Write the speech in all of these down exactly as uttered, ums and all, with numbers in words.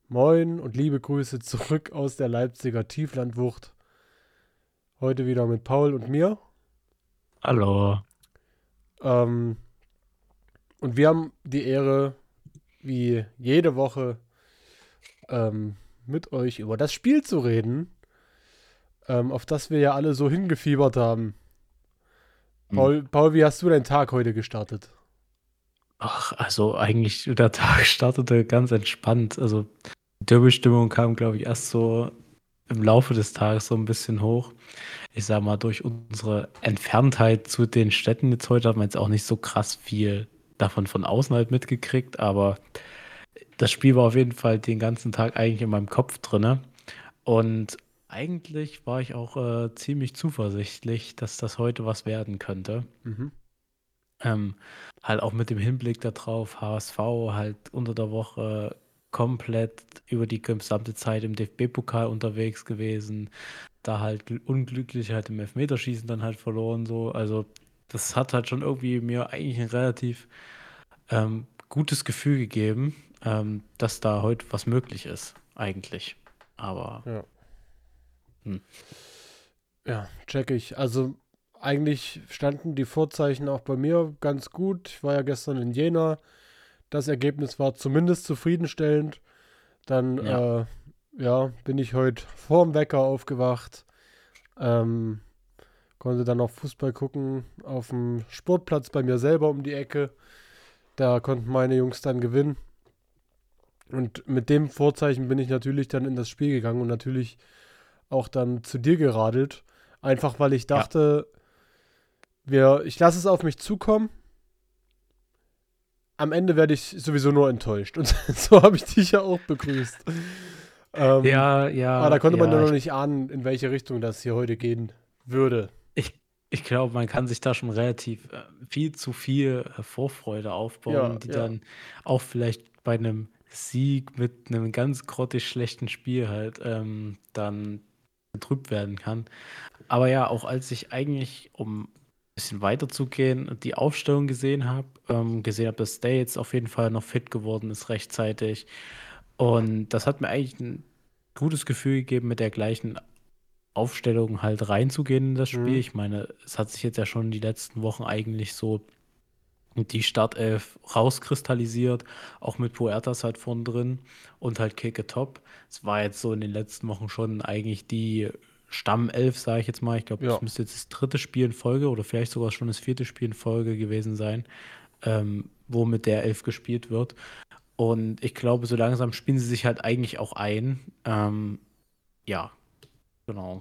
Moin und liebe Grüße zurück aus der Leipziger Tieflandwucht. Heute wieder mit Paul und mir. Hallo. Ähm, und wir haben die Ehre, wie jede Woche, ähm, mit euch über das Spiel zu reden, ähm, auf das wir ja alle so hingefiebert haben. Hm. Paul, Paul, wie hast du deinen Tag heute gestartet? Ach, also eigentlich der Tag startete ganz entspannt. Also die Derby-Stimmung kam, glaube ich, erst so im Laufe des Tages so ein bisschen hoch. Ich sag mal, durch unsere Entferntheit zu den Städten jetzt heute hat man jetzt auch nicht so krass viel davon von außen halt mitgekriegt, aber das Spiel war auf jeden Fall den ganzen Tag eigentlich in meinem Kopf drinne. Und eigentlich war ich auch äh, ziemlich zuversichtlich, dass das heute was werden könnte. Mhm. Ähm, halt auch mit dem Hinblick darauf, H S V halt unter der Woche komplett über die gesamte Zeit im D F B-Pokal unterwegs gewesen, da halt gl- unglücklich halt im Elfmeterschießen dann halt verloren so. Also das hat halt schon irgendwie mir eigentlich ein relativ ähm, gutes Gefühl gegeben, ähm, dass da heute was möglich ist, eigentlich. Aber Ja, hm, ja, check ich. Also eigentlich standen die Vorzeichen auch bei mir ganz gut. Ich war ja gestern in Jena. Das Ergebnis war zumindest zufriedenstellend. Dann, ja, äh, ja, bin ich heute vorm Wecker aufgewacht. Ähm, Konnte dann noch Fußball gucken auf dem Sportplatz bei mir selber um die Ecke. Da konnten meine Jungs dann gewinnen. Und mit dem Vorzeichen bin ich natürlich dann in das Spiel gegangen und natürlich auch dann zu dir geradelt. Einfach weil ich ja. dachte, wir, ich lasse es auf mich zukommen. Am Ende werde ich sowieso nur enttäuscht. Und so habe ich dich ja auch begrüßt. Ähm, Ja, aber da ja, konnte man ja ja, noch ich nicht ahnen, in welche Richtung das hier heute gehen würde. Ich, ich glaube, man kann sich da schon relativ äh, viel zu viel äh, Vorfreude Ja, aufbauen, die ja. dann auch vielleicht bei einem Sieg mit einem ganz grottig schlechten Spiel halt ähm, dann betrübt werden kann. Aber ja, auch als ich eigentlich, um ein bisschen weiterzugehen, die Aufstellung gesehen habe, ähm, gesehen habe, dass Stay jetzt auf jeden Fall noch fit geworden ist rechtzeitig. Und das hat mir eigentlich ein gutes Gefühl gegeben, mit der gleichen Aufstellung halt reinzugehen in das Spiel. Hm, Ich meine, es hat sich jetzt ja schon die letzten Wochen eigentlich so die Startelf rauskristallisiert, auch mit Puertas halt vorn drin und halt Keke Top. Es war jetzt so in den letzten Wochen schon eigentlich die Stammelf, sage ich jetzt mal. Ich glaube, ja. es müsste jetzt das dritte Spiel in Folge oder vielleicht sogar schon das vierte Spiel in Folge gewesen sein, ähm, wo mit der Elf gespielt wird. Und ich glaube, so langsam spielen sie sich halt eigentlich auch ein. Ähm, ja, genau.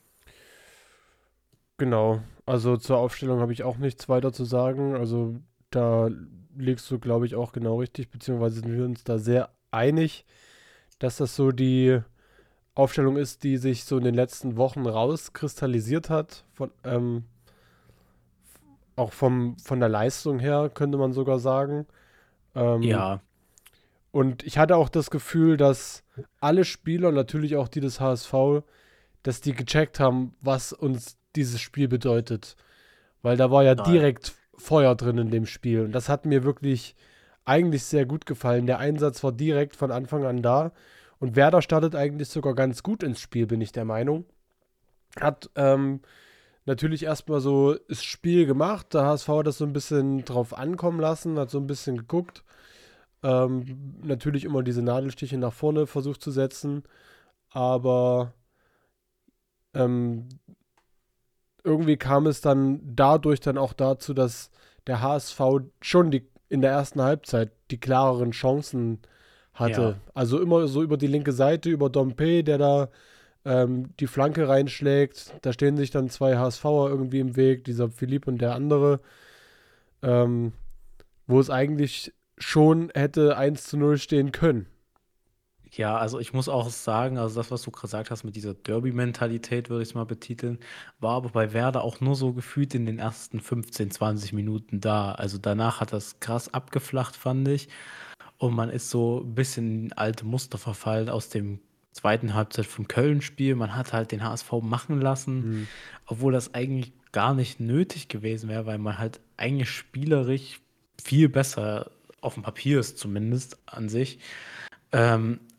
Genau. Also zur Aufstellung habe ich auch nichts weiter zu sagen. Also da liegst du, glaube ich, auch genau richtig, beziehungsweise sind wir uns da sehr einig, dass das so die Aufstellung ist, die sich so in den letzten Wochen rauskristallisiert hat. Von, ähm, auch vom, von der Leistung her, könnte man sogar sagen. Ähm, Ja, und ich hatte auch das Gefühl, dass alle Spieler, natürlich auch die des H S V, dass die gecheckt haben, was uns dieses Spiel bedeutet. Weil da war ja total. direkt Feuer drin in dem Spiel. Und das hat mir wirklich eigentlich sehr gut gefallen. Der Einsatz war direkt von Anfang an da. Und Werder startet eigentlich sogar ganz gut ins Spiel, bin ich der Meinung. Hat ähm, natürlich erstmal so das Spiel gemacht. Der H S V hat das so ein bisschen drauf ankommen lassen, hat so ein bisschen geguckt. Ähm, natürlich immer diese Nadelstiche nach vorne versucht zu setzen. Aber ähm, irgendwie kam es dann dadurch dann auch dazu, dass der H S V schon die, in der ersten Halbzeit die klareren Chancen Ja. hatte. Also immer so über die linke Seite, über Dompe, der da ähm, die Flanke reinschlägt. Da stehen sich dann zwei HSVer irgendwie im Weg, dieser Philipp und der andere, ähm, wo es eigentlich schon hätte eins zu null stehen können. Ja, also ich muss auch sagen, also das, was du gesagt hast mit dieser Derby-Mentalität, würde ich es mal betiteln, war aber bei Werder auch nur so gefühlt in den ersten fünfzehn, zwanzig Minuten da. Also danach hat das krass abgeflacht, fand ich. Und man ist so ein bisschen in alte Muster verfallen aus dem zweiten Halbzeit vom Köln-Spiel. Man hat halt den H S V machen lassen, Hm. obwohl das eigentlich gar nicht nötig gewesen wäre, weil man halt eigentlich spielerisch viel besser auf dem Papier ist, zumindest an sich. Ähm,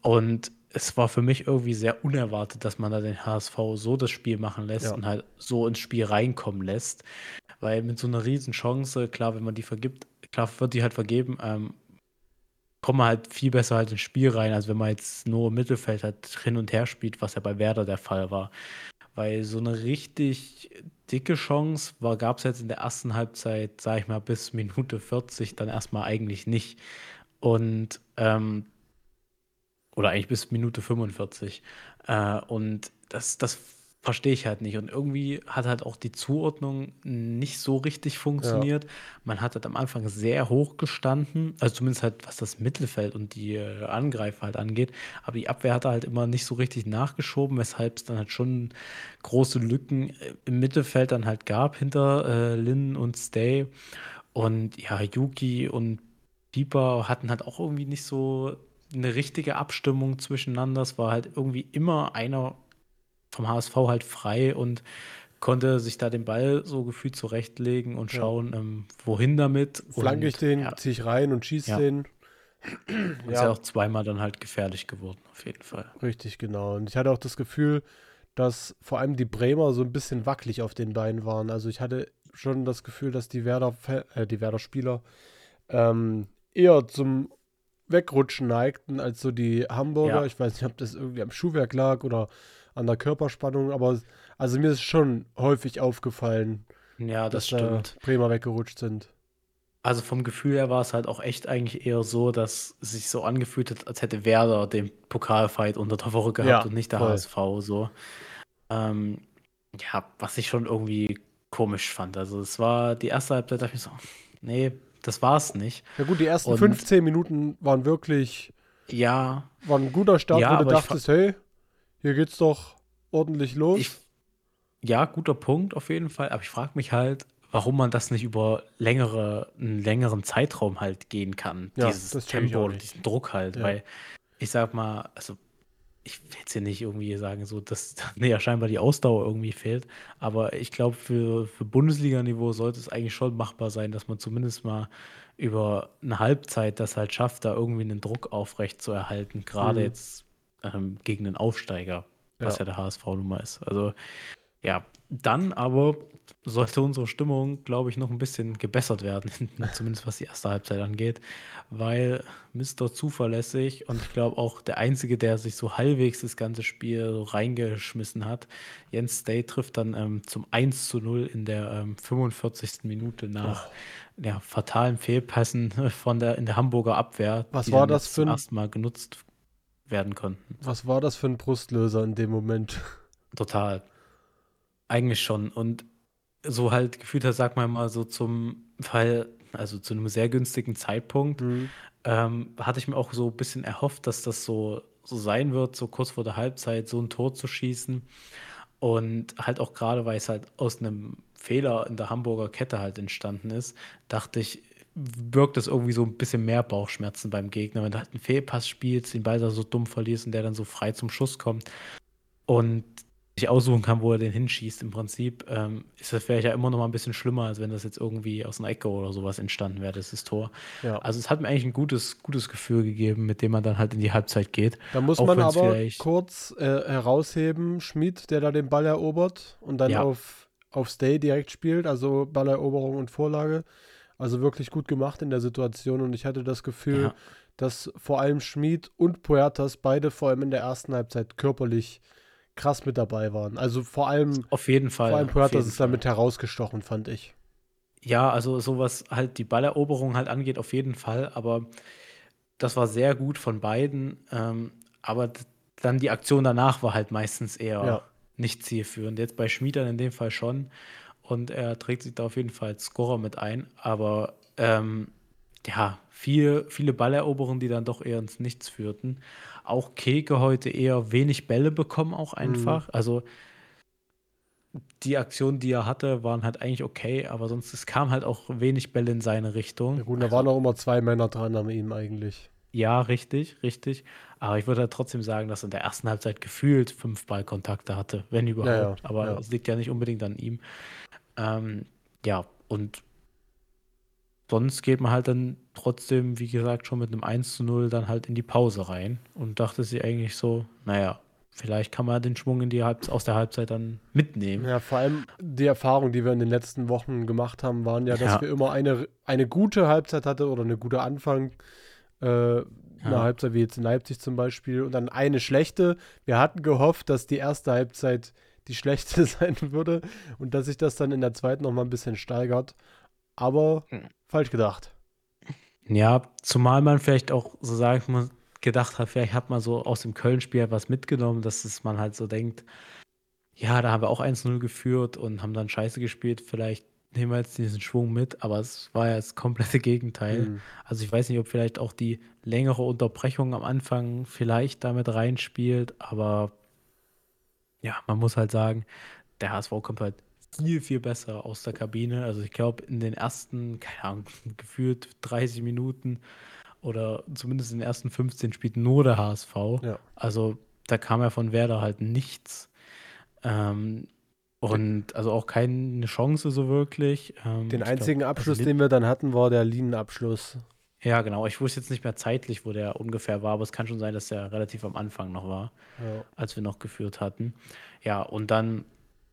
Und es war für mich irgendwie sehr unerwartet, dass man da den H S V so das Spiel machen lässt Ja, und halt so ins Spiel reinkommen lässt. Weil mit so einer riesen Chance, klar, wenn man die vergibt, klar wird die halt vergeben, ähm, kommt man halt viel besser halt ins Spiel rein, als wenn man jetzt nur im Mittelfeld halt hin und her spielt, was ja bei Werder der Fall war. Weil so eine richtig dicke Chance war, gab es jetzt in der ersten Halbzeit, sag ich mal, bis Minute vierzig dann erstmal eigentlich nicht. Und ähm, oder eigentlich bis Minute fünfundvierzig. Äh, und das, das verstehe ich halt nicht. Und irgendwie hat halt auch die Zuordnung nicht so richtig ja, funktioniert. Man hat halt am Anfang sehr hoch gestanden, also zumindest halt was das Mittelfeld und die äh, Angreifer halt angeht. Aber die Abwehr hat halt immer nicht so richtig nachgeschoben, weshalb es dann halt schon große Lücken äh, im Mittelfeld dann halt gab hinter äh, Lin und Stay. Und ja, Yuki und Pieper hatten halt auch irgendwie nicht so eine richtige Abstimmung zwischeneinander. Es war halt irgendwie immer einer vom H S V halt frei und konnte sich da den Ball so gefühlt zurechtlegen und ja. schauen, ähm, wohin damit. Flanke ich Und den, ja, ziehe ich rein und schieße ja, den. und ist ja Ja, auch zweimal dann halt gefährlich geworden, auf jeden Fall. richtig, genau. Und ich hatte auch das Gefühl, dass vor allem die Bremer so ein bisschen wackelig auf den Beinen waren. Also ich hatte schon das Gefühl, dass die Werder, äh, die Werder-Spieler ähm, eher zum Wegrutschen neigten als so die Hamburger. Ja, Ich weiß nicht, ob das irgendwie am Schuhwerk lag oder an der Körperspannung, aber also mir ist schon häufig aufgefallen, ja, das dass da stimmt. Bremer weggerutscht sind. Also vom Gefühl her war es halt auch echt eigentlich eher so, dass es sich so angefühlt hat, als hätte Werder den Pokalfight unter der Woche gehabt Ja, und nicht der voll. H S V so. Ähm, ja, was ich schon irgendwie komisch fand. Also es war die erste Halbzeit, dachte ich mir so, nee, das war's nicht. Ja gut, die ersten Und fünfzehn Minuten waren wirklich, ja, waren ein guter Start, ja, wo du aber ich, fra- dachtest, hey, hier geht's doch ordentlich ich los. ja, guter Punkt auf jeden Fall, aber ich frage mich halt, warum man das nicht über längere, einen längeren Zeitraum halt gehen kann, Ja, dieses das check ich Tempo auch oder nicht. diesen Druck halt, Ja. weil ich sag mal, also ich will jetzt hier nicht irgendwie sagen, so, dass nee, ja scheinbar die Ausdauer irgendwie fehlt. Aber ich glaube, für, für Bundesliga-Niveau sollte es eigentlich schon machbar sein, dass man zumindest mal über eine Halbzeit das halt schafft, da irgendwie einen Druck aufrecht zu erhalten. Gerade Mhm. jetzt ähm, gegen einen Aufsteiger, was Ja. ja der H S V nun mal ist. Also ja, dann aber sollte unsere Stimmung, glaube ich, noch ein bisschen gebessert werden, zumindest was die erste Halbzeit angeht, weil Mister Zuverlässig und ich glaube auch der Einzige, der sich so halbwegs das ganze Spiel so reingeschmissen hat, Jens Stay trifft dann ähm, zum eins zu null in der ähm, fünfundvierzigsten Minute nach Oh. ja, fatalen Fehlpässen von der, in der Hamburger Abwehr, Was die war dann das jetzt für zum ein, ersten Mal genutzt werden konnten. was war das für ein Brustlöser in dem Moment? Total. Eigentlich schon. Und so halt gefühlt hat, sag mal mal so zum Fall, also zu einem sehr günstigen Zeitpunkt, Hm. ähm, hatte ich mir auch so ein bisschen erhofft, dass das so, so sein wird, so kurz vor der Halbzeit so ein Tor zu schießen. Und halt auch gerade, weil es halt aus einem Fehler in der Hamburger Kette halt entstanden ist, dachte ich, wirkt das irgendwie so ein bisschen mehr Bauchschmerzen beim Gegner, wenn du halt einen Fehlpass spielst, den Ball da so dumm verlierst und der dann so frei zum Schuss kommt und sich aussuchen kann, wo er den hinschießt, im Prinzip, ähm, ist das vielleicht ja immer noch mal ein bisschen schlimmer, als wenn das jetzt irgendwie aus einer Ecke oder sowas entstanden wäre, das ist Tor. Ja. Also es hat mir eigentlich ein gutes, gutes Gefühl gegeben, mit dem man dann halt in die Halbzeit geht. Da muss Auch man wenn es aber vielleicht, kurz äh, herausheben, Schmid, der da den Ball erobert und dann ja, auf, auf Stay direkt spielt, also Balleroberung und Vorlage. Also wirklich gut gemacht in der Situation und ich hatte das Gefühl, ja, dass vor allem Schmid und Puertas beide vor allem in der ersten Halbzeit körperlich krass mit dabei waren. Also vor allem, auf jeden vor allem Fall, auf Puertas jeden ist Fall. damit herausgestochen, fand ich. Ja, also sowas halt die Balleroberung halt angeht, auf jeden Fall, aber das war sehr gut von beiden, ähm, aber d- dann die Aktion danach war halt meistens eher Ja, nicht zielführend. Jetzt bei Schmid dann in dem Fall schon. Und er trägt sich da auf jeden Fall als Scorer mit ein. Aber ähm, ja, viele, viele Balleroberungen, die dann doch eher ins Nichts führten. Auch Keke heute eher wenig Bälle bekommen, auch mhm. einfach. Also die Aktionen, die er hatte, waren halt eigentlich okay, aber sonst es kam halt auch wenig Bälle in seine Ja Richtung. gut, da waren Also auch immer zwei Männer dran an ihm eigentlich. ja, richtig, richtig. Aber ich würde halt trotzdem sagen, dass er in der ersten Halbzeit gefühlt fünf Ballkontakte hatte, wenn Ja, ja, überhaupt. Aber ja. es liegt ja nicht unbedingt an ihm. Ähm, ja, und sonst geht man halt dann trotzdem, wie gesagt, schon mit einem eins zu null dann halt in die Pause rein und dachte sich eigentlich so, naja, vielleicht kann man den Schwung in die Halb aus der Halbzeit dann mitnehmen. Ja, vor allem die Erfahrung, die wir in den letzten Wochen gemacht haben, waren ja, dass Ja, wir immer eine, eine gute Halbzeit hatten oder eine gute Anfang, äh, eine ja, Halbzeit wie jetzt in Leipzig zum Beispiel und dann eine schlechte. Wir hatten gehofft, dass die erste Halbzeit die schlechte sein würde und dass sich das dann in der zweiten nochmal ein bisschen steigert. Aber falsch gedacht. ja, zumal man vielleicht auch so sagen muss, gedacht hat, vielleicht hat man so aus dem Köln-Spiel was mitgenommen, dass es man halt so denkt, ja, da haben wir auch eins null geführt und haben dann scheiße gespielt, vielleicht nehmen wir jetzt diesen Schwung mit, aber es war ja das komplette Gegenteil. Hm. Also ich weiß nicht, ob vielleicht auch die längere Unterbrechung am Anfang vielleicht damit reinspielt, aber ja, man muss halt sagen, der H S V kommt halt viel, viel besser aus der Kabine. Also ich glaube, in den ersten, keine Ahnung, gefühlt dreißig Minuten oder zumindest in den ersten fünfzehn spielt nur der H S V. Ja. Also da kam ja von Werder halt nichts. Ähm, De und also auch keine Chance so wirklich. Ähm, den ich glaube, einzigen also Abschluss, Lin den wir dann hatten, war der Linenabschluss. ja, genau. Ich wusste jetzt nicht mehr zeitlich, wo der ungefähr war, aber es kann schon sein, dass der relativ am Anfang noch war, Ja. als wir noch geführt hatten. Ja, und dann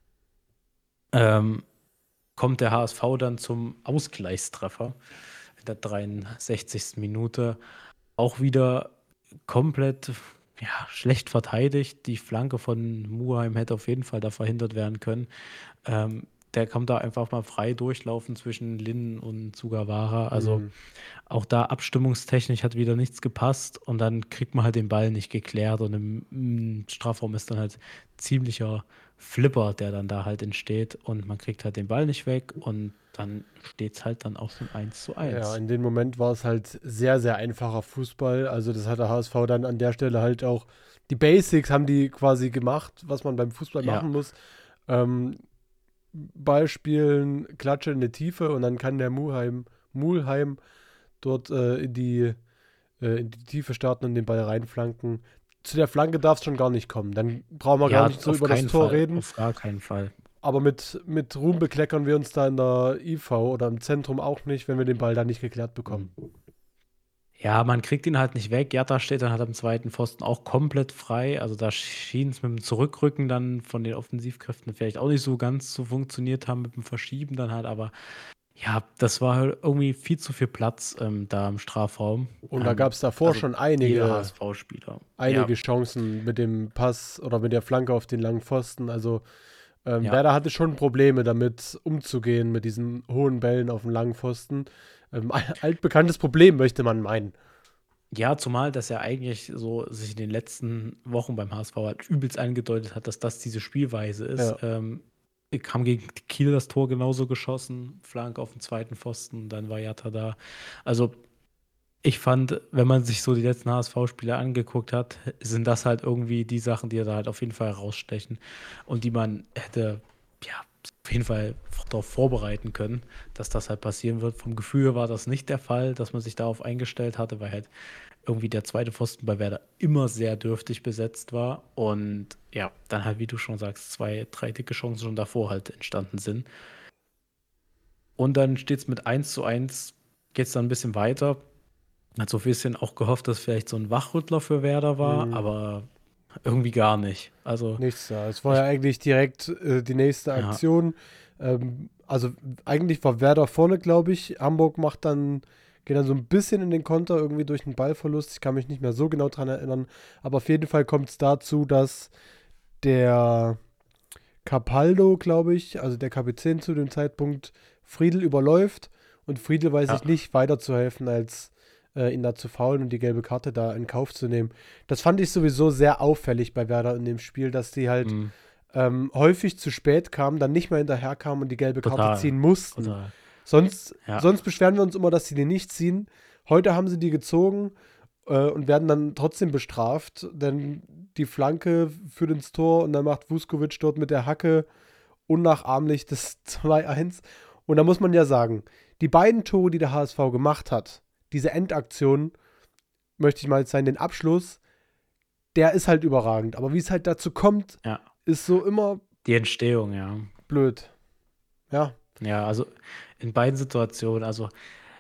ähm, kommt der H S V dann zum Ausgleichstreffer in der dreiundsechzigsten Minute. Auch wieder komplett ja, schlecht verteidigt. Die Flanke von Muheim hätte auf jeden Fall da verhindert werden können. Ähm, der kommt da einfach mal frei durchlaufen zwischen Lin und Sugawara. Also Hm. auch da abstimmungstechnisch hat wieder nichts gepasst und dann kriegt man halt den Ball nicht geklärt und im, im Strafraum ist dann halt ziemlicher Flipper, der dann da halt entsteht und man kriegt halt den Ball nicht weg und dann steht es halt dann auch so ein eins zu Ja, eins. in dem Moment war es halt sehr, sehr einfacher Fußball. Also das hat der H S V dann an der Stelle halt auch, die Basics haben die quasi gemacht, was man beim Fußball Ja, machen muss. Ähm, Ball spielen, Klatsche in die Tiefe und dann kann der Mulheim, Mulheim dort äh, in die, äh, in die Tiefe starten und den Ball reinflanken. Zu der Flanke darf es schon gar nicht kommen. Dann brauchen wir gar ja, nicht so auf über das keinen Tor Fall, reden. auf gar keinen Fall. Aber mit, mit Ruhm bekleckern wir uns da in der I V oder im Zentrum auch nicht, wenn wir den Ball da nicht geklärt bekommen. Mhm. Ja, man kriegt ihn halt nicht weg. Jatta steht dann halt am zweiten Pfosten auch komplett frei. Also da schien es mit dem Zurückrücken dann von den Offensivkräften vielleicht auch nicht so ganz so funktioniert haben mit dem Verschieben dann halt. Aber ja, das war halt irgendwie viel zu viel Platz ähm, da im Strafraum. Und da Ähm, gab es davor also schon jeder einige, H S V-Spieler. Ja, einige Chancen mit dem Pass oder mit der Flanke auf den langen Pfosten. Also ähm, ja. Werder hatte schon Probleme damit umzugehen, mit diesen hohen Bällen auf dem langen Pfosten. Ähm, altbekanntes Problem, möchte man meinen. Ja, zumal das ja eigentlich so sich in den letzten Wochen beim H S V halt übelst angedeutet hat, dass das diese Spielweise ist. Ja. Ähm, haben gegen Kiel das Tor genauso geschossen, Flanke auf den zweiten Pfosten, dann war Jatta da. Also ich fand, wenn man sich so die letzten H S V-Spiele angeguckt hat, sind das halt irgendwie die Sachen, die da halt auf jeden Fall herausstechen und die man hätte, ja, auf jeden Fall darauf vorbereiten können, dass das halt passieren wird. Vom Gefühl her war das nicht der Fall, dass man sich darauf eingestellt hatte, weil halt irgendwie der zweite Pfosten bei Werder immer sehr dürftig besetzt war und ja, dann halt, wie du schon sagst, zwei, drei dicke Chancen schon davor halt entstanden sind. Und dann steht es mit eins zu eins, geht es dann ein bisschen weiter. Hat so ein bisschen auch gehofft, dass vielleicht so ein Wachrüttler für Werder war, Hm, aber irgendwie gar nicht. Also, nichts da. Es war ja ich, eigentlich direkt äh, die nächste ja, Aktion. Ähm, also eigentlich war Werder vorne, glaube ich. Hamburg macht dann, geht dann so ein bisschen in den Konter, irgendwie durch einen Ballverlust. Ich kann mich nicht mehr so genau dran erinnern. Aber auf jeden Fall kommt es dazu, dass der Capaldo, glaube ich, also der Kapitän zu dem Zeitpunkt, Friedel überläuft und Friedel weiß sich ja, nicht weiterzuhelfen, als äh, ihn da zu faulen und die gelbe Karte da in Kauf zu nehmen. Das fand ich sowieso sehr auffällig bei Werder in dem Spiel, dass die halt mm, ähm, häufig zu spät kamen, dann nicht mehr hinterherkamen und die gelbe Karte total, ziehen mussten. total. Sonst, Ja, sonst beschweren wir uns immer, dass sie die nicht ziehen. Heute haben sie die gezogen äh, und werden dann trotzdem bestraft, denn die Flanke führt ins Tor und dann macht Vuskovic dort mit der Hacke unnachahmlich das zwei eins. Und da muss man ja sagen, die beiden Tore, die der H S V gemacht hat, diese Endaktion, möchte ich mal jetzt sagen, den Abschluss, der ist halt überragend. Aber wie es halt dazu kommt, ja. ist so immer Die Entstehung, ja. blöd. Ja, Ja, also in beiden Situationen, also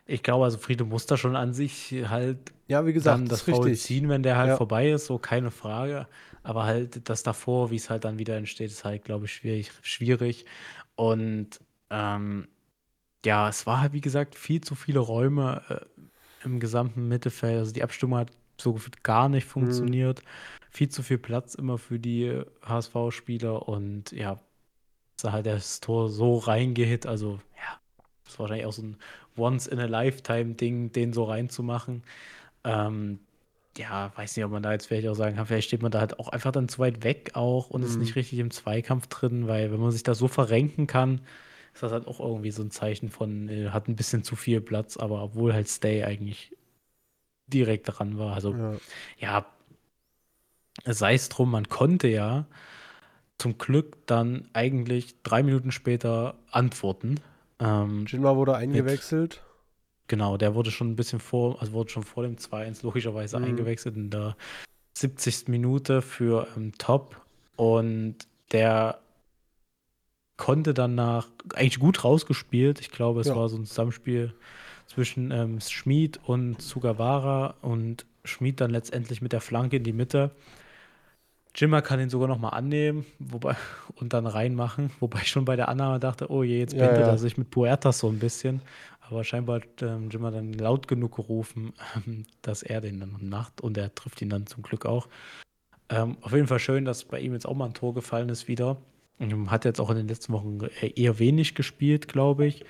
Ich glaube, also Friede muss da schon an sich halt Ja, wie dann gesagt, das das ist Foul richtig. ziehen, wenn der halt Ja. vorbei ist, so keine Frage. Aber halt das davor, wie es halt dann wieder entsteht, ist halt, glaube ich, schwierig, schwierig. Und ähm, ja, es war halt, wie gesagt, viel zu viele Räume äh, im gesamten Mittelfeld. Also die Abstimmung hat so gefühlt gar nicht Mhm. funktioniert. Viel zu viel Platz immer für die H S V-Spieler und ja, ist da halt das Tor so reingehit. Also ja, das ist wahrscheinlich auch so ein Once-in-a-Lifetime-Ding, den so reinzumachen. Ähm, ja, weiß nicht, ob man da jetzt vielleicht auch sagen kann, vielleicht steht man da halt auch einfach dann zu weit weg auch und ist Mhm. nicht richtig im Zweikampf drin, weil wenn man sich da so verrenken kann, ist das halt auch irgendwie so ein Zeichen von, äh, hat ein bisschen zu viel Platz, aber obwohl halt Stay eigentlich direkt dran war. Also Ja. ja, sei es drum, man konnte ja zum Glück dann eigentlich drei Minuten später antworten. Ähm, Jinma wurde mit, eingewechselt. genau, der wurde schon ein bisschen vor, also wurde schon vor dem zwei eins logischerweise Mhm. eingewechselt in der siebzigsten Minute für ähm, Top und der konnte danach eigentlich gut rausgespielt. Ich glaube, es Ja. war so ein Zusammenspiel zwischen ähm, Schmid und Sugawara und Schmid dann letztendlich mit der Flanke in die Mitte. Jimmer kann ihn sogar noch mal annehmen, wobei und dann reinmachen, wobei ich schon bei der Annahme dachte, oh je, jetzt Ja, bindet er ja. sich mit Puertas so ein bisschen. Aber scheinbar hat ähm, Jimmer dann laut genug gerufen, ähm, dass er den dann macht und er trifft ihn dann zum Glück auch. Ähm, auf jeden Fall schön, dass bei ihm jetzt auch mal ein Tor gefallen ist wieder. Ähm, Hat jetzt auch in den letzten Wochen äh, eher wenig gespielt, glaube ich.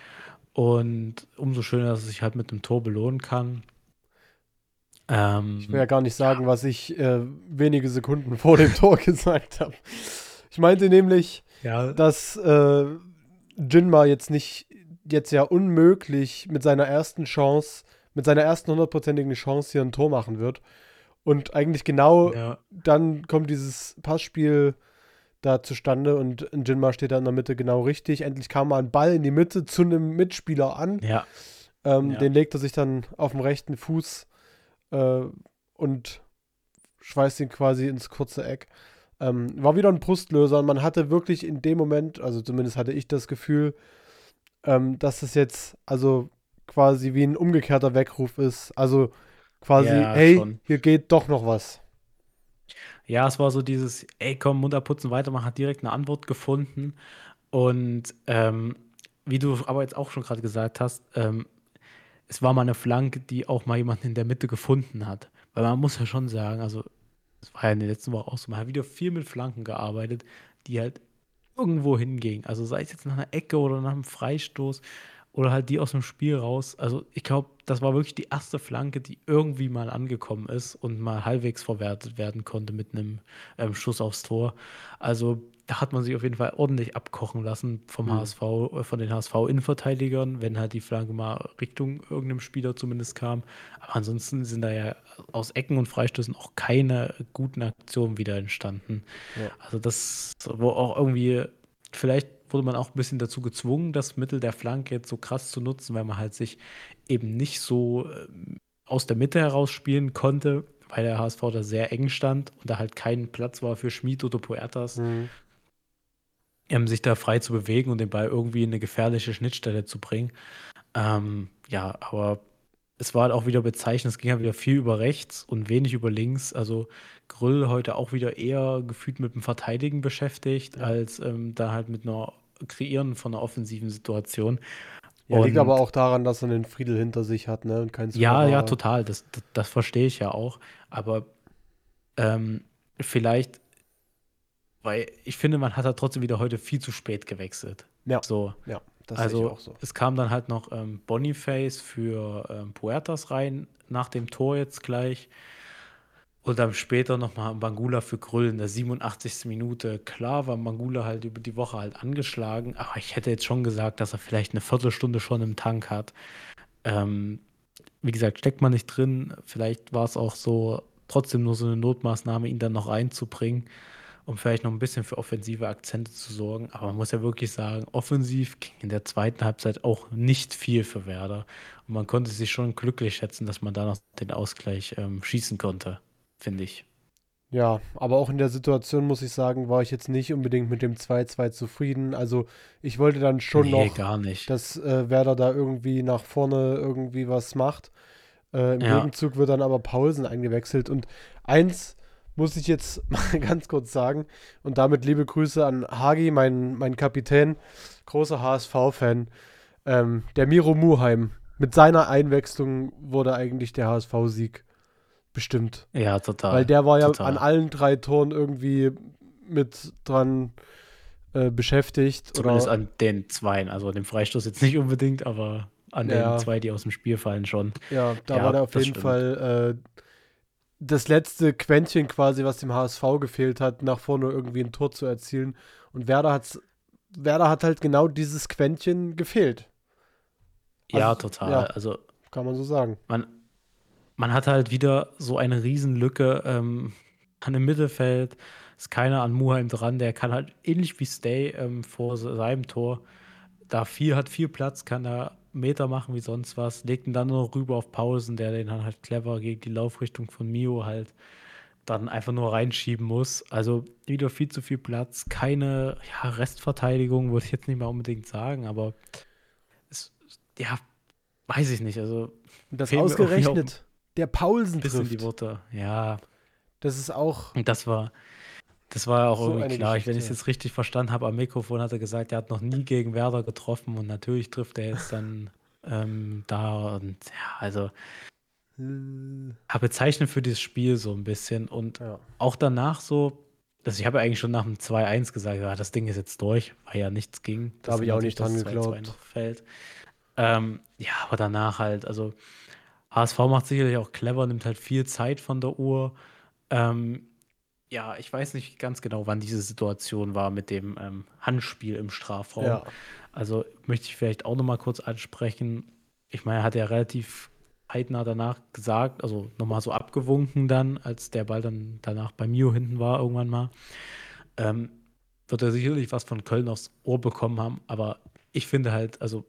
Und umso schöner, dass er sich halt mit dem Tor belohnen kann. Ich will ja Ähm, gar nicht ja, sagen, was ich äh, wenige Sekunden vor dem Tor gesagt habe. Ich meinte nämlich, ja, dass äh, Jinma jetzt nicht, jetzt ja unmöglich mit seiner ersten Chance, mit seiner ersten hundertprozentigen Chance hier ein Tor machen wird. Und eigentlich genau ja, dann kommt dieses Passspiel da zustande und Jinma steht da in der Mitte genau richtig. Endlich kam mal ein Ball in die Mitte zu einem Mitspieler an. ja, Ähm, ja. den legt er sich dann auf dem rechten Fuß äh, und schweißt ihn quasi ins kurze Eck. Ähm, war wieder ein Brustlöser und man hatte wirklich in dem Moment, also zumindest hatte ich das Gefühl, ähm, dass es jetzt also quasi wie ein umgekehrter Weckruf ist. Also quasi, Ja, hey, schon. hier geht doch noch was. Ja, es war so dieses, ey, komm, munter putzen, weitermachen, hat direkt eine Antwort gefunden. Und ähm, wie du aber jetzt auch schon gerade gesagt hast, ähm, es war mal eine Flanke, die auch mal jemand in der Mitte gefunden hat. Weil man muss ja schon sagen, also es war ja in den letzten Wochen auch so, man hat wieder viel mit Flanken gearbeitet, die halt irgendwo hingingen. Also sei es jetzt nach einer Ecke oder nach einem Freistoß oder halt die aus dem Spiel raus. Also ich glaube, das war wirklich die erste Flanke, die irgendwie mal angekommen ist und mal halbwegs verwertet werden konnte mit einem ähm, Schuss aufs Tor. Also da hat man sich auf jeden Fall ordentlich abkochen lassen vom Hm. H S V, äh, von den H S V-Innenverteidigern, wenn halt die Flanke mal Richtung irgendeinem Spieler zumindest kam. Aber ansonsten sind da ja aus Ecken und Freistößen auch keine guten Aktionen wieder entstanden. Ja. Also das, wo auch irgendwie, vielleicht wurde man auch ein bisschen dazu gezwungen, das Mittel der Flanke jetzt so krass zu nutzen, weil man halt sich eben nicht so ähm, aus der Mitte heraus spielen konnte, weil der H S V da sehr eng stand und da halt kein Platz war für Schmid oder Puertas, Hm. ähm, sich da frei zu bewegen und den Ball irgendwie in eine gefährliche Schnittstelle zu bringen. Ähm, ja, aber es war halt auch wieder bezeichnend, es ging ja wieder viel über rechts und wenig über links. Also Grüll heute auch wieder eher gefühlt mit dem Verteidigen beschäftigt, Ja. als ähm, da halt mit einer Kreieren von einer offensiven Situation. Ja, liegt aber Und auch daran, dass er den Friedel hinter sich hat, ne? Und kein ja, ja, Sugawara. total, das, das, das verstehe ich ja auch. Aber ähm, vielleicht, weil ich finde, man hat da trotzdem wieder heute viel zu spät gewechselt. Ja. So, Ja, das sehe ich also auch so. es kam dann halt noch ähm, Boniface für ähm, Puertas rein, nach dem Tor jetzt gleich. Und dann später nochmal Bangula für Grüll in der siebenundachtzigsten Minute. Klar war Bangula halt über die Woche halt angeschlagen, aber ich hätte jetzt schon gesagt, dass er vielleicht eine Viertelstunde schon im Tank hat. Ähm, Wie gesagt, steckt man nicht drin. Vielleicht war es auch so, trotzdem nur so eine Notmaßnahme, ihn dann noch reinzubringen, um vielleicht noch ein bisschen für offensive Akzente zu sorgen. Aber man muss ja wirklich sagen, offensiv ging in der zweiten Halbzeit auch nicht viel für Werder. Und man konnte sich schon glücklich schätzen, dass man da noch den Ausgleich ähm, schießen konnte, finde ich. Ja, aber auch in der Situation, muss ich sagen, war ich jetzt nicht unbedingt mit dem zwei zwei zufrieden. Also ich wollte dann schon Nee, noch, gar nicht. dass äh, Werder da irgendwie nach vorne irgendwie was macht. Äh, im Ja, Gegenzug wird dann aber Paulsen eingewechselt. Und eins muss ich jetzt mal ganz kurz sagen. Und damit liebe Grüße an Hagi, mein, mein Kapitän, großer H S V-Fan. Ähm, der Miro Muheim. Mit seiner Einwechslung wurde eigentlich der H S V-Sieg bestimmt. ja, Weil total, der war ja an total. allen drei Toren irgendwie mit dran äh, beschäftigt. Zumindest Oder, an den Zweien, also dem Freistoß jetzt nicht unbedingt, aber an den ja, zwei, die aus dem Spiel fallen, schon. ja, da war Ja, der auf das jeden stimmt. Fall äh, das letzte Quäntchen quasi, was dem H S V gefehlt hat, nach vorne irgendwie ein Tor zu erzielen. Und Werder hat's, Werder hat halt genau dieses Quäntchen gefehlt. Ja, Also, total. ja, Also kann man so sagen. man, man hat halt wieder so eine Riesenlücke ähm, an dem Mittelfeld. Ist keiner an Muheim dran, der kann halt ähnlich wie Stay ähm, vor seinem Tor da viel, hat viel Platz, kann da Meter machen wie sonst was, legt ihn dann nur rüber auf Pausen, der den dann halt clever gegen die Laufrichtung von Mio halt dann einfach nur reinschieben muss. Also wieder viel zu viel Platz, keine ja, Restverteidigung, würde ich jetzt nicht mal unbedingt sagen, aber es, ja, weiß ich nicht. Also Und das fehlen mir irgendwie auch ein ausgerechnet der Paulsen bisschen die trifft. Worte. Ja, Das ist auch und das war, das war ja auch so irgendwie eine klar. Ich, wenn ich es Geschichte. jetzt richtig verstanden habe, am Mikrofon hat er gesagt, er hat noch nie gegen Werder getroffen und natürlich trifft er jetzt dann ähm, da und ja, also Äh, ja, bezeichnend für dieses Spiel so ein bisschen und Ja, auch danach so, also ich habe ja eigentlich schon nach dem zwei eins gesagt, ja, das Ding ist jetzt durch, weil ja nichts ging, da dass habe dann ich auch natürlich nicht dran das zwei zwei geglaubt. noch fällt. Ähm, ja, aber danach halt, also H S V macht sicherlich auch clever, nimmt halt viel Zeit von der Uhr. Ähm, ja, ich weiß nicht ganz genau, wann diese Situation war mit dem ähm, Handspiel im Strafraum. Ja, Also möchte ich vielleicht auch noch mal kurz ansprechen. Ich meine, er hat ja relativ zeitnah danach gesagt, also nochmal so abgewunken dann, als der Ball dann danach bei Mio hinten war, irgendwann mal. Ähm, wird er sicherlich was von Köln aufs Ohr bekommen haben, aber ich finde halt, also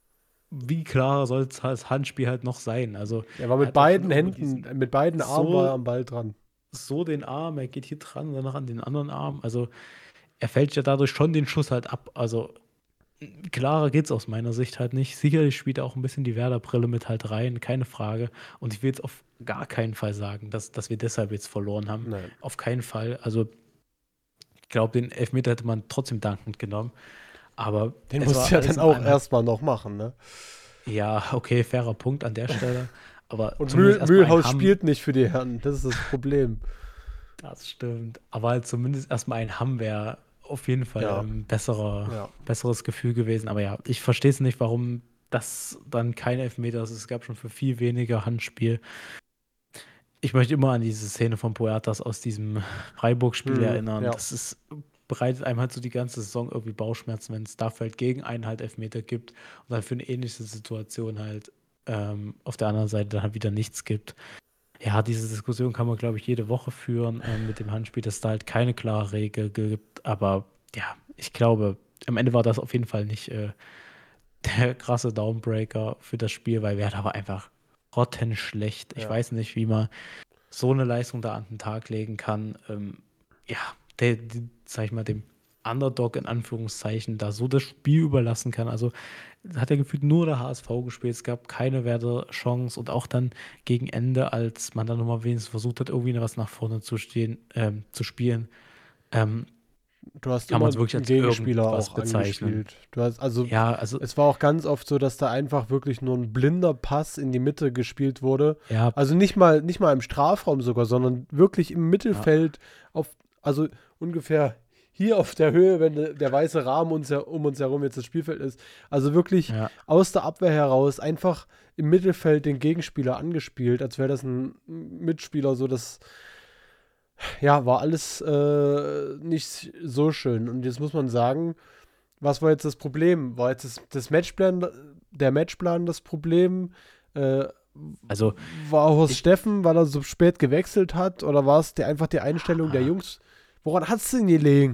wie klar soll es das Handspiel halt noch sein? Also er war er mit hat da schon beiden irgendwie Händen, diesen mit beiden Armen war er so, am Ball dran. so den Arm, er geht hier dran, danach an den anderen Arm. Also er fällt ja dadurch schon den Schuss halt ab. Also klarer geht's aus meiner Sicht halt nicht. Sicherlich spielt auch ein bisschen die Werder-Brille mit halt rein, keine Frage. Und ich will jetzt auf gar keinen Fall sagen, dass, dass wir deshalb jetzt verloren haben. Nein. Auf keinen Fall. Also ich glaube, den Elfmeter hätte man trotzdem dankend genommen. Aber Den es musst du war ja alles dann in auch allem halt, erstmal noch machen, ne? ja, okay, fairer Punkt an der Stelle. Aber Und zumindest Mühl, erstmal ein Mühlhaus Hamm. spielt nicht für die Herren. Das ist das Problem. Das stimmt. Aber halt zumindest erstmal ein Hamm wäre auf jeden Fall Ja, ein besserer, ja. besseres Gefühl gewesen. Aber ja, ich verstehe es nicht, warum das dann kein Elfmeter ist. Es gab schon für viel weniger Handspiel. Ich möchte immer an diese Szene von Puertas aus diesem Freiburg-Spiel Hm, erinnern. ja. Das ist, bereitet einem halt so die ganze Saison irgendwie Bauchschmerzen, wenn es dafür halt gegen einen halt Elfmeter gibt und dann für eine ähnliche Situation halt ähm, auf der anderen Seite dann halt wieder nichts gibt. Ja, diese Diskussion kann man, glaube ich, jede Woche führen ähm, mit dem Handspiel, dass da halt keine klare Regel gibt. Aber ja, ich glaube, am Ende war das auf jeden Fall nicht äh, der krasse Downbreaker für das Spiel, weil Werder war einfach grottenschlecht. Ich Ja. weiß nicht, wie man so eine Leistung da an den Tag legen kann. Ähm, ja, der, die, sag ich mal, dem Underdog in Anführungszeichen da so das Spiel überlassen kann. Also hat er gefühlt nur der H S V gespielt. Es gab keine Werder-Chance und auch dann gegen Ende, als man dann nochmal wenigstens versucht hat, irgendwie was nach vorne zu stehen, ähm, zu spielen, ähm, Du hast kann man immer es wirklich einen als Gegenspieler irgendwas auch bezeichnen. angespielt. Du hast, also, Ja, also, es war auch ganz oft so, dass da einfach wirklich nur ein blinder Pass in die Mitte gespielt wurde. ja, Also nicht mal, nicht mal im Strafraum sogar, sondern wirklich im ja, Mittelfeld auf, also ungefähr hier auf der Höhe, wenn de, der weiße Rahmen uns, her- um uns herum jetzt das Spielfeld ist. Also wirklich ja, aus der Abwehr heraus einfach im Mittelfeld den Gegenspieler angespielt, als wäre das ein Mitspieler, so das ja, war alles äh, nicht so schön. Und jetzt muss man sagen, was war jetzt das Problem? War jetzt das, das Matchplan, der Matchplan das Problem? Äh, also, war Horst ich, Steffen, weil er so spät gewechselt hat? Oder war es die, einfach die Einstellung der ah, Jungs? Woran hat es denn gelegen?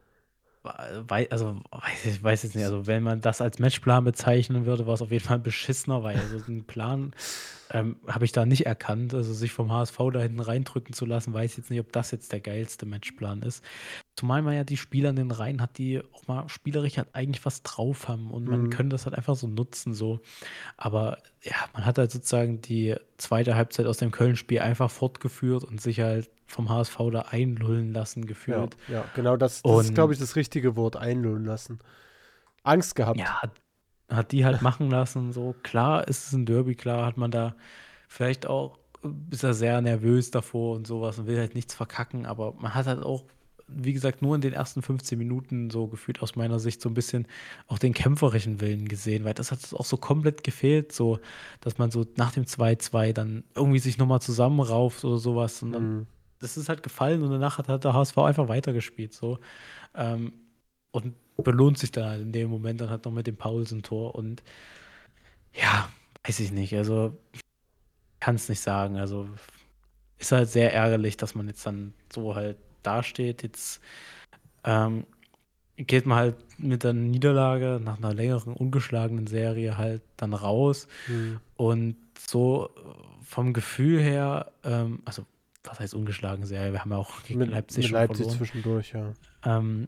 Wei also, weiß ich weiß jetzt nicht, also, wenn man das als Matchplan bezeichnen würde, war es auf jeden Fall 'n beschissener, weil so 'n Plan ähm, habe ich da nicht erkannt. Also sich vom H S V da hinten reindrücken zu lassen, weiß jetzt nicht, ob das jetzt der geilste Matchplan ist. Zumal man ja die Spieler in den Reihen hat, die auch mal spielerisch halt eigentlich was drauf haben und man Mhm. könnte das halt einfach so nutzen, so. Aber ja, man hat halt sozusagen die zweite Halbzeit aus dem Köln-Spiel einfach fortgeführt und sich halt vom H S V da einlullen lassen Ja, gefühlt. ja, genau das, das ist, glaube Und ich, das richtige Wort, einlullen lassen. Angst gehabt. ja, hat, hat die halt machen lassen. So, klar ist es ein Derby, klar hat man da vielleicht auch, äh, ist er sehr nervös davor und sowas und will halt nichts verkacken, aber man hat halt auch, wie gesagt, nur in den ersten fünfzehn Minuten so gefühlt aus meiner Sicht so ein bisschen auch den kämpferischen Willen gesehen, weil das hat auch so komplett gefehlt, so, dass man so nach dem zwei zwei dann irgendwie sich nochmal zusammenrauft oder sowas und dann, Mhm. das ist halt gefallen und danach hat halt der H S V einfach weitergespielt, so. Ähm, und belohnt sich dann halt in dem Moment dann halt noch mit dem Paulsen-Tor und ja, weiß ich nicht, also kann es nicht sagen, also ist halt sehr ärgerlich, dass man jetzt dann so halt dasteht. Jetzt ähm, geht man halt mit der Niederlage nach einer längeren ungeschlagenen Serie halt dann raus. Mhm. Und so äh, vom Gefühl her, ähm, also was heißt ungeschlagene Serie? Wir haben ja auch gegen Mit, Leipzig mit schon Leipzig verloren. zwischendurch, ja. Ähm,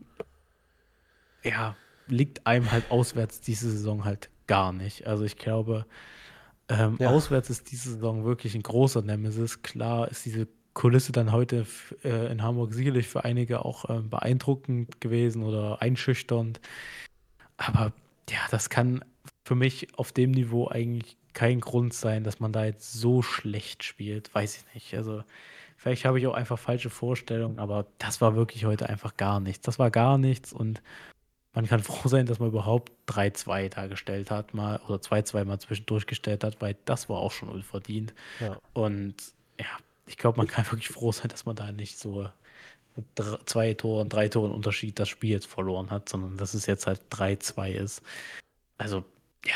ja, liegt einem halt auswärts diese Saison halt gar nicht. Also ich glaube, Ähm, Ja, auswärts ist diese Saison wirklich ein großer Nemesis. Klar ist diese Kulisse dann heute f- äh, in Hamburg sicherlich für einige auch ähm, beeindruckend gewesen oder einschüchternd. Aber ja, das kann für mich auf dem Niveau eigentlich kein Grund sein, dass man da jetzt so schlecht spielt. Weiß ich nicht. Also vielleicht habe ich auch einfach falsche Vorstellungen, aber das war wirklich heute einfach gar nichts. Das war gar nichts und man kann froh sein, dass man überhaupt drei zwei da gestellt hat, mal oder zwei zwei mal zwischendurch gestellt hat, weil das war auch schon unverdient. ja. Und ja, ich glaube, man kann wirklich froh sein, dass man da nicht so mit dr- zwei Toren, drei Toren Unterschied das Spiel jetzt verloren hat, sondern dass es jetzt halt drei zwei ist. Also, ja,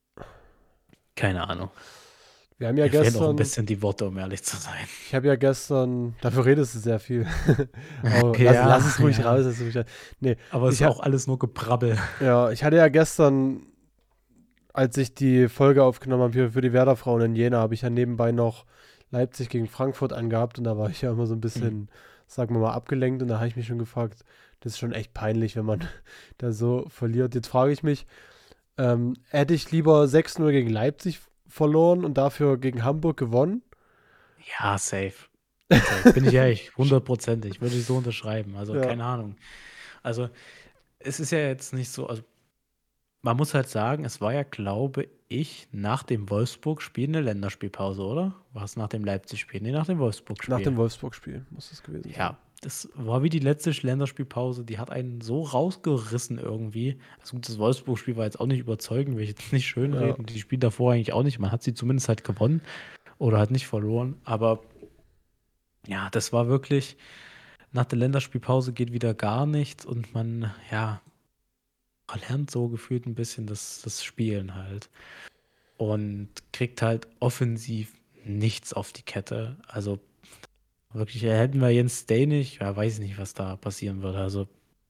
keine Ahnung. Wir haben ja Mir fehlen auch ein gestern, bisschen die Worte, um ehrlich zu sein. ich habe ja gestern, dafür redest du sehr viel. Aber lass, lass Ja, es ruhig ja. raus. Lass es ruhig raus. Nee, Aber es ich, ist ha- auch alles nur Gebrabbel. ja, ich hatte ja gestern, als ich die Folge aufgenommen habe hier für die Werder-Frauen in Jena, habe ich ja nebenbei noch Leipzig gegen Frankfurt angehabt und da war ich ja immer so ein Hm. bisschen, sagen wir mal, abgelenkt und da habe ich mich schon gefragt, das ist schon echt peinlich, wenn man da so verliert. Jetzt frage ich mich, ähm, hätte ich lieber sechs null gegen Leipzig verloren und dafür gegen Hamburg gewonnen? Ja, safe. Safe. Bin ich ehrlich, hundertprozentig. Würde ich so unterschreiben. Also, Ja. keine Ahnung. Also, es ist ja jetzt nicht so, also man muss halt sagen, es war ja, glaube ich, nach dem Wolfsburg-Spiel eine Länderspielpause, oder? War es nach dem Leipzig-Spiel? Nee, nach dem Nach Wolfsburg-Spiel. dem Wolfsburg-Spiel muss es gewesen sein. Ja, das war wie die letzte Länderspielpause, die hat einen so rausgerissen irgendwie. Also gut, das Wolfsburg-Spiel war jetzt auch nicht überzeugend, will ich jetzt nicht Ja. schönreden. Die Spiele davor eigentlich auch nicht. Man hat sie zumindest halt gewonnen oder halt nicht verloren. Aber ja, das war wirklich, nach der Länderspielpause geht wieder gar nichts und man, ja, verlernt so gefühlt ein bisschen das, das Spielen halt. Und kriegt halt offensiv nichts auf die Kette. Also wirklich, äh, hätten wir Jens Stay nicht, ja, weiß ich nicht, was da passieren würde. Also,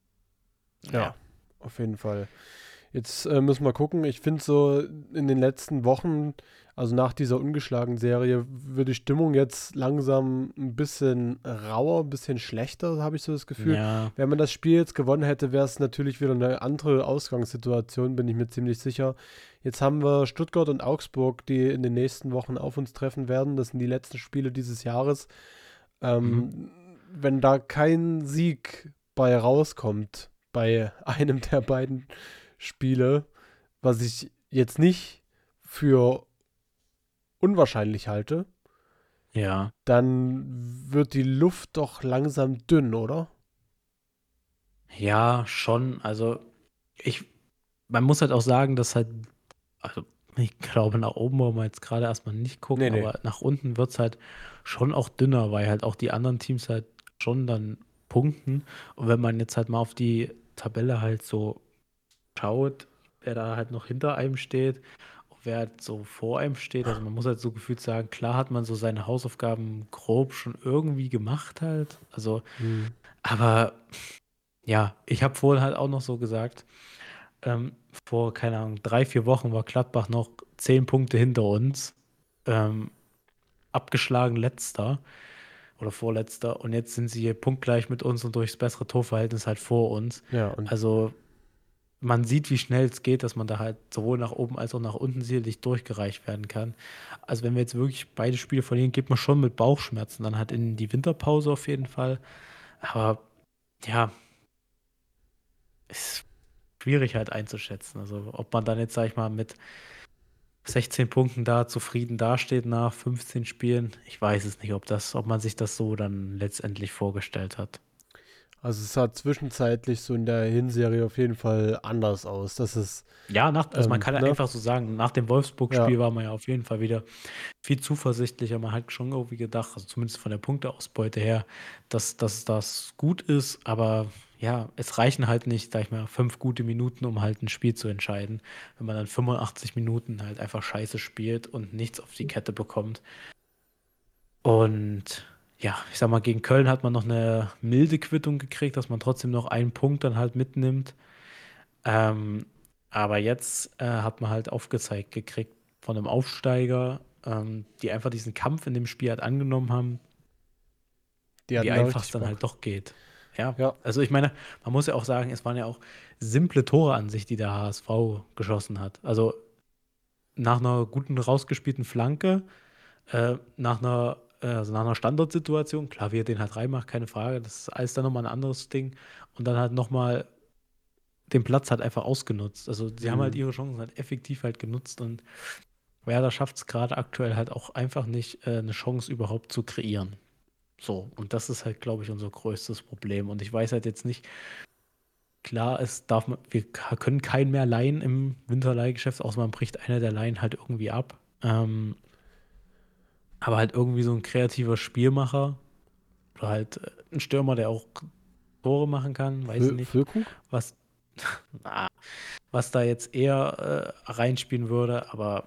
Ja, ja. auf jeden Fall. Jetzt äh, müssen wir gucken. Ich finde so in den letzten Wochen, also nach dieser ungeschlagenen Serie, wird die Stimmung jetzt langsam ein bisschen rauer, ein bisschen schlechter, habe ich so das Gefühl. Ja, Wenn man das Spiel jetzt gewonnen hätte, wäre es natürlich wieder eine andere Ausgangssituation, bin ich mir ziemlich sicher. Jetzt haben wir Stuttgart und Augsburg, die in den nächsten Wochen auf uns treffen werden. Das sind die letzten Spiele dieses Jahres. mhm. Ähm, wenn da kein Sieg bei rauskommt, bei einem der beiden Spiele, was ich jetzt nicht für unwahrscheinlich halte, Ja, dann wird die Luft doch langsam dünn, oder? ja, schon. Also, ich, man muss halt auch sagen, dass halt, also, ich glaube, nach oben wollen wir jetzt gerade erstmal nicht Nee, gucken, nee. aber nach unten wird es halt schon auch dünner, weil halt auch die anderen Teams halt schon dann punkten. Und wenn man jetzt halt mal auf die Tabelle halt so schaut, wer da halt noch hinter einem steht und wer halt so vor einem steht. Also man muss halt so gefühlt sagen, klar hat man so seine Hausaufgaben grob schon irgendwie gemacht halt. Also, Hm. aber ja, ich habe vorhin halt auch noch so gesagt, ähm, vor, keine Ahnung, drei, vier Wochen war Gladbach noch zehn Punkte hinter uns. ähm, abgeschlagen letzter oder vorletzter und jetzt sind sie punktgleich mit uns und durchs bessere Torverhältnis halt vor uns. Ja, und Also man sieht, wie schnell es geht, dass man da halt sowohl nach oben als auch nach unten sicherlich durchgereicht werden kann. Also wenn wir jetzt wirklich beide Spiele verlieren, geht man schon mit Bauchschmerzen dann halt in die Winterpause auf jeden Fall. Aber ja, ist schwierig halt einzuschätzen. Also ob man dann jetzt, sag ich mal, mit sechzehn Punkten da zufrieden dasteht nach fünfzehn Spielen, ich weiß es nicht, ob das, ob man sich das so dann letztendlich vorgestellt hat. also es sah zwischenzeitlich so in der Hinserie auf jeden Fall anders aus. Das ist, Ja, nach, also man ähm, kann ja ne? einfach so sagen, nach dem Ja, Wolfsburg-Spiel war man ja auf jeden Fall wieder viel zuversichtlicher. Man hat schon irgendwie gedacht, also zumindest von der Punkteausbeute her, dass, dass das gut ist, aber ja, es reichen halt nicht, sag ich mal, fünf gute Minuten, um halt ein Spiel zu entscheiden. Wenn man dann fünfundachtzig Minuten halt einfach scheiße spielt und nichts auf die Kette bekommt. Und ja, ich sag mal, gegen Köln hat man noch eine milde Quittung gekriegt, dass man trotzdem noch einen Punkt dann halt mitnimmt. Ähm, aber jetzt äh, hat man halt aufgezeigt gekriegt von einem Aufsteiger, ähm, die einfach diesen Kampf in dem Spiel halt angenommen haben, die wie hatten da einfach es richtig dann halt Bock. doch geht. Ja, Ja, also ich meine, man muss ja auch sagen, es waren ja auch simple Tore an sich, die der H S V geschossen hat. Also nach einer guten rausgespielten Flanke, äh, nach einer, äh, also nach einer Standardsituation, klar, wie er den halt reinmacht, keine Frage, das ist alles dann nochmal ein anderes Ding. Und dann halt nochmal den Platz halt einfach ausgenutzt. Also sie haben halt mhm. ihre Chancen halt effektiv halt genutzt und Werder schafft es gerade aktuell halt auch einfach nicht, äh, eine Chance überhaupt zu kreieren. So, und das ist halt, glaube ich, unser größtes Problem. Und ich weiß halt jetzt nicht, klar, es darf man, wir k- können keinen mehr leihen im Winterleihgeschäft, außer man bricht einer der Leihen halt irgendwie ab. Ähm, aber halt irgendwie so ein kreativer Spielmacher oder halt äh, ein Stürmer, der auch Tore machen kann, weiß ich Fü- nicht, Füllkrug? was, na, was da jetzt eher äh, reinspielen würde, aber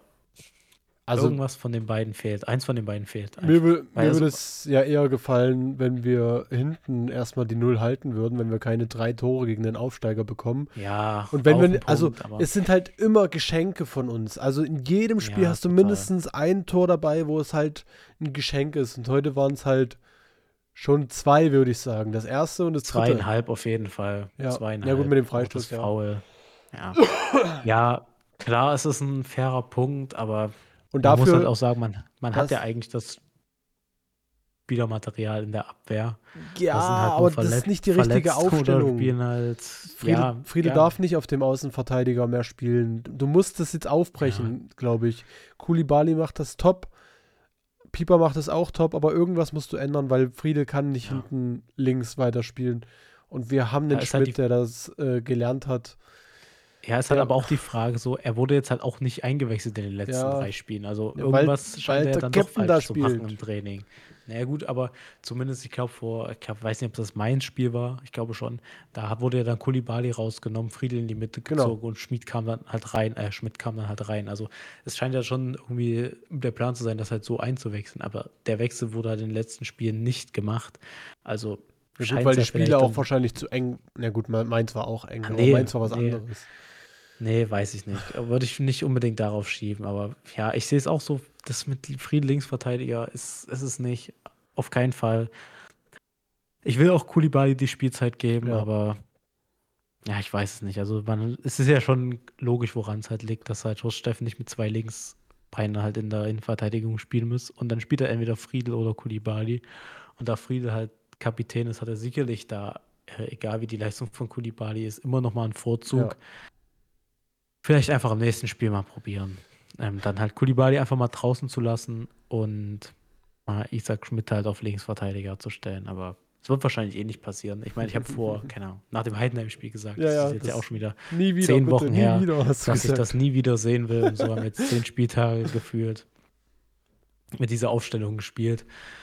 Also irgendwas von den beiden fehlt. Eins von den beiden fehlt mir, einfach. wür- Weil mir würde also, es ja eher gefallen, wenn wir hinten erstmal die Null halten würden, wenn wir keine drei Tore gegen den Aufsteiger bekommen. ja, Und wenn auch ein wir, also Punkt, aber es sind halt immer Geschenke von uns. Also in jedem Spiel ja, hast du total. mindestens ein Tor dabei, wo es halt ein Geschenk ist. Und heute waren es halt schon zwei, würde ich sagen. Das erste und das dritte. Zweieinhalb auf jeden Fall. Ja, ja gut mit Zweieinhalb. dem Auch das Freistoß, ja. Foul. Ja. Ja, klar, es ist ein fairer Punkt, aber Und man muss halt dafür, auch sagen, man, man hat ja das, eigentlich das Spielermaterial in der Abwehr. ja, Das sind halt nur aber das ist verletzt, nicht die richtige verletzt oder Aufstellung. spielen halt, Friedel, ja, Friedel ja, darf nicht auf dem Außenverteidiger mehr spielen. Du musst das jetzt ja, aufbrechen, glaube ich. Koulibaly macht das top. Pieper macht das auch top, aber irgendwas musst du ändern, weil Friedel kann nicht ja. hinten links weiterspielen. Und wir haben Ja, den ist halt die Schmidt, der das äh, gelernt hat. Ja, ist halt Der, aber auch die Frage so, er wurde jetzt halt auch nicht eingewechselt in den letzten ja, drei Spielen. Also ja, weil, irgendwas scheint weil er ja der dann doch Captain da falsch zu machen im spielt. Training. Naja gut, aber zumindest, ich glaube vor, ich glaub, weiß nicht, ob das mein Spiel war, ich glaube schon, da wurde ja dann Koulibaly rausgenommen, Friedel in die Mitte Genau. gezogen und Schmid kam dann halt rein, äh, Schmidt kam dann halt rein. Also es scheint ja schon irgendwie der Plan zu sein, das halt so einzuwechseln, aber der Wechsel wurde halt in den letzten Spielen nicht gemacht. Also Ja gut, scheint weil es die ja Spiele vielleicht auch dann, wahrscheinlich zu eng. Na gut, meins war auch eng, ah, aber nee, meins war was nee. anderes. Nee, weiß ich nicht. Würde ich nicht unbedingt darauf schieben, aber ja, ich sehe es auch so, das mit Frieden Linksverteidiger ist, ist es nicht. Auf keinen Fall. Ich will auch Koulibaly die Spielzeit geben, Ja. aber ja, ich weiß es nicht. Also man, es ist ja schon logisch, woran es halt liegt, dass halt Horst Steffen nicht mit zwei Linksbeinen halt in der Innenverteidigung spielen muss. Und dann spielt er entweder Friedel oder Koulibaly. Und da Friedel halt Kapitän ist, hat er sicherlich da, äh, egal wie die Leistung von Koulibaly ist, immer noch mal einen Ja. Vorzug. Vielleicht einfach im nächsten Spiel mal probieren. Ähm, dann halt Koulibaly einfach mal draußen zu lassen und mal Isaac Schmidt halt auf Linksverteidiger zu stellen. Aber es wird wahrscheinlich eh nicht passieren. Ich meine, ich habe vor, keine Ahnung, nach dem Heidenheim-Spiel gesagt, Ja, das ist ja, jetzt ja auch das schon wieder nie wieder, zehn bitte, Wochen nie her, wieder, hast du dass ich das gesagt. nie wieder sehen will. Und so haben jetzt zehn Spieltage gefühlt mit dieser Aufstellung gespielt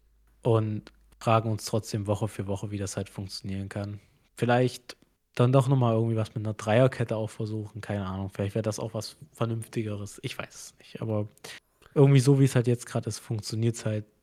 und fragen uns trotzdem Woche für Woche, wie das halt funktionieren kann. Vielleicht dann doch nochmal irgendwie was mit einer Dreierkette auch versuchen. Keine Ahnung. Vielleicht wäre das auch was Vernünftigeres. Ich weiß es nicht. Aber irgendwie so, wie es halt jetzt gerade ist, funktioniert es halt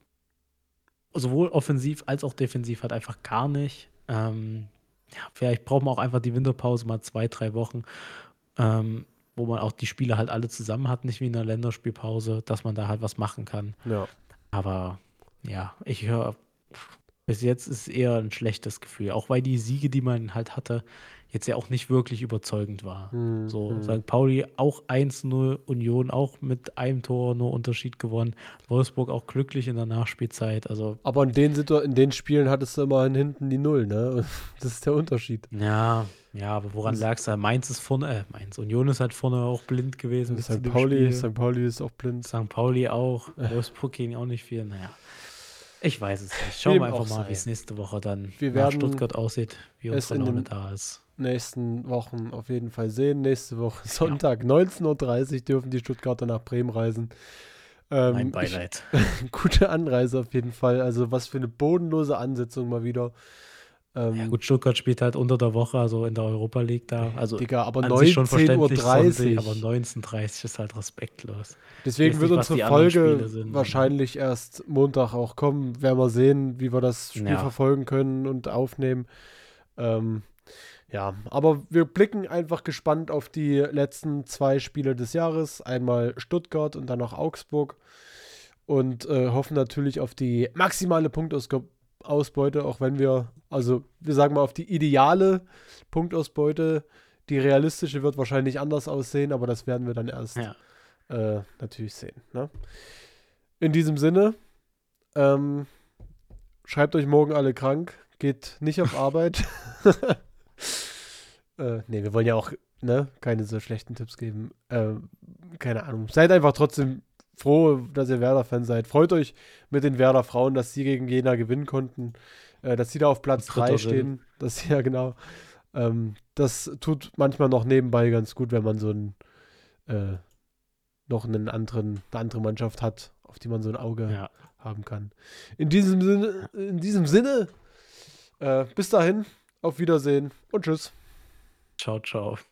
sowohl offensiv als auch defensiv halt einfach gar nicht. Ähm, ja, vielleicht brauchen wir auch einfach die Winterpause mal zwei, drei Wochen. Ähm, wo man auch die Spieler halt alle zusammen hat, nicht wie in der Länderspielpause, dass man da halt was machen kann. Ja. Aber ja, ich höre, bis jetzt ist es eher ein schlechtes Gefühl, auch weil die Siege, die man halt hatte, jetzt ja auch nicht wirklich überzeugend war. Hm, So, hm. Sankt Pauli auch eins null, Union auch mit einem Tor nur Unterschied gewonnen, Wolfsburg auch glücklich in der Nachspielzeit. Also, Aber in den, Situ in den Spielen hattest du immerhin hinten die Null, ne? Das ist der Unterschied. ja, ja, aber woran Das- lag's da? Mainz ist vorne, äh, Mainz, Union ist halt vorne auch blind gewesen bis zu Sankt dem Pauli, Spiel. Sankt Pauli ist auch blind. Sankt Pauli auch, Äh. Wolfsburg ging auch nicht viel. Naja, ich weiß es nicht. Wie Schauen dem wir einfach auch mal, sei. wie es nächste Woche dann Wir nach werden Stuttgart aussieht, wie es unsere in Laune den- da ist. Nächsten Wochen auf jeden Fall sehen. Nächste Woche Sonntag, neunzehn Uhr dreißig dürfen die Stuttgarter nach Bremen reisen. Ähm, Mein ich- Beileid. Gute Anreise auf jeden Fall. Also was für eine bodenlose Ansetzung mal wieder. Ähm, Ja gut, Stuttgart spielt halt unter der Woche, also in der Europa League da. Also Digga, aber an sich schon neunzehn Uhr verständlich, dreißig. Sonntag, aber neunzehn Uhr dreißig ist halt respektlos. Deswegen weiß wird nicht, was unsere die anderen Folge Spiele sind, aber- wahrscheinlich erst Montag auch kommen. Werden wir sehen, wie wir das Spiel Ja. verfolgen können und aufnehmen. Ähm, ja, aber wir blicken einfach gespannt auf die letzten zwei Spiele des Jahres. Einmal Stuttgart und dann noch Augsburg. Und äh, hoffen natürlich auf die maximale Punktausbeute, auch wenn wir, also wir sagen mal auf die ideale Punktausbeute. Die realistische wird wahrscheinlich anders aussehen, aber das werden wir dann erst Ja. äh, natürlich sehen. Ne? In diesem Sinne, ähm, schreibt euch morgen alle krank, geht nicht auf Arbeit. äh, nee, wir wollen ja auch ne, keine so schlechten Tipps geben. Ähm, keine Ahnung. Seid einfach trotzdem froh, dass ihr Werder-Fan seid. Freut euch mit den Werder-Frauen, dass sie gegen Jena gewinnen konnten. Äh, dass sie da auf Platz Dritter drei sind. stehen. Dass sie, ja, genau. Ähm, das tut manchmal noch nebenbei ganz gut, wenn man so ein äh, noch einen anderen, eine andere Mannschaft hat, auf die man so ein Auge Ja. haben kann. In diesem Sinne, in diesem Sinne, äh, bis dahin, auf Wiedersehen und tschüss. Ciao, ciao.